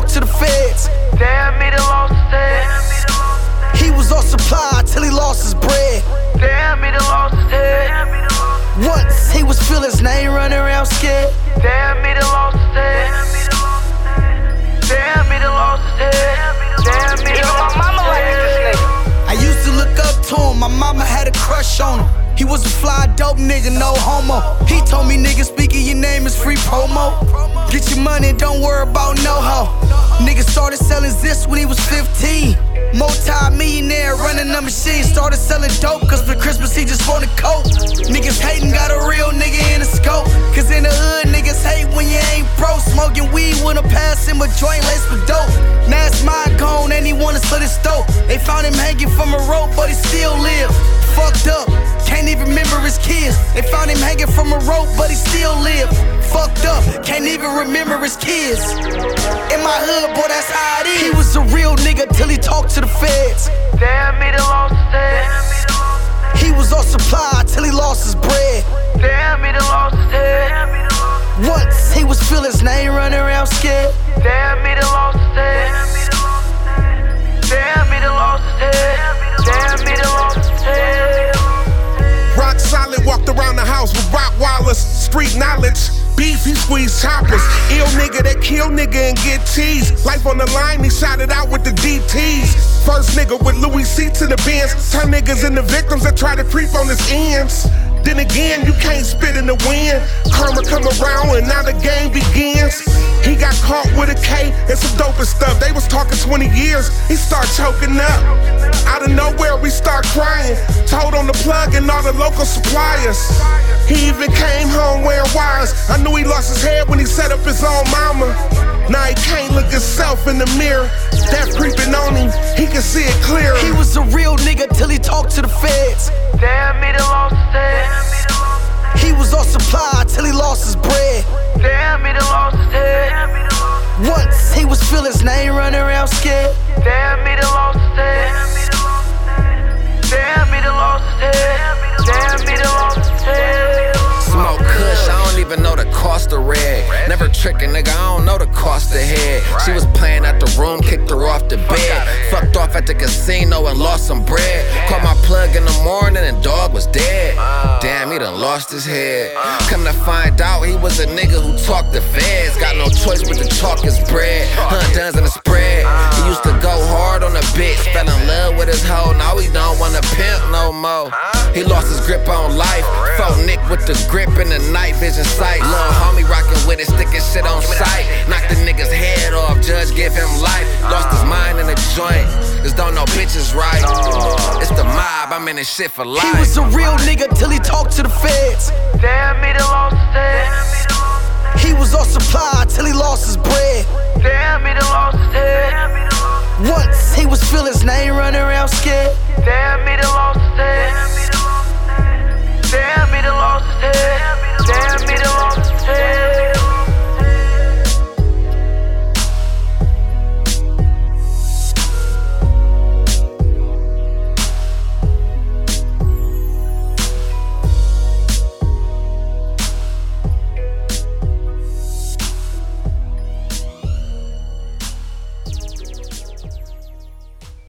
talked to the feds. Damn, he done lost his head. He was on supply till he lost his bread. Damn, he done lost his head. Once he was feeling his name running around scared. Damn, he done lost his head. Damn, he done lost his head. Damn, he done lost his head. I used to look up to him, my mama had a crush on him. He was a fly, dope nigga, no homo. He told me, nigga, speaking your name is free promo. Get your money, don't worry about no hoe. Nigga started selling this when he was 15. Multi-millionaire running a machine. Started selling dope, cause for Christmas he just wanted coke. Niggas hating, got a real nigga in the scope. Cause in the hood, niggas hate when you ain't pro. Smoking weed, wanna pass him a joint laced with dope. Now it's my cone and he wanna slit his throat. They found him hanging from a rope, but he still lived. Fucked up, can't even remember his kids. They found him hanging from a rope, but he still lived. Fucked up, can't even remember his kids. In my hood, boy, that's how it is. He was a real nigga till he talked to the feds. Damn, he done lost his head. He was on supply till he lost his bread. Damn, he done lost his head. Once he was feeling his name running around scared. Damn, he done lost his head. Damn, he done lost his head. Damn, he done lost his head. Rock solid, walked around the house with Rottweilers, street knowledge. Beef, he squeeze choppers. Ill nigga that kill nigga and get teased. Life on the line, he shot it out with the DTs. First nigga with Louis C to the Benz. Turn niggas into victims that try to creep on his ends. Then again, you can't spit in the wind. Karma come around and now the game begins. He got caught with a K and some dope and stuff. They was talking 20 years, he start choking up. Out of nowhere, we start crying. Told on the plug and all the local suppliers. He even came home wearing wires. I knew he lost his head when he set up his own mama. Now he can't look himself in the mirror. Death creeping on him, he can see it clear. He was a real nigga till he talked to the feds. Damn, he done lost his head. He was on supply till he lost his bread. Damn, he done lost his head. Once he was feeling his name running around scared. Damn, he done lost his head. Damn, he done lost his head. Damn, he done lost his head. Smoke kush, I don't even know the cost of red. Never trick a nigga, I don't know the cost of head. She was playing at the room, kicked her off the bed. Fucked off at the casino and lost some bread. Called my plug in the morning and dog was dead. Damn, he done lost his head. Come to find out, he was a nigga who talked to feds. Got no choice but to chalk his bread. Huntons in the spread. He used to go hard on the bitch. Fell in love with his hoe, now he don't wanna pimp no more. He lost his grip on life. Fought Nick with the grip and the night vision sight. Lil' homie rockin' with it, sticking shit on sight. Knock the nigga's head off, judge give him life. Lost his mind in the joint, cause don't know bitches right. It's the mob, I'm in this shit for life. He was a real nigga till he talked to the feds. Damn, he done lost his head. He was on supply till he lost his bread. Damn, he done lost his head. Once he was feeling his name running around scared. Damn, he done lost his head.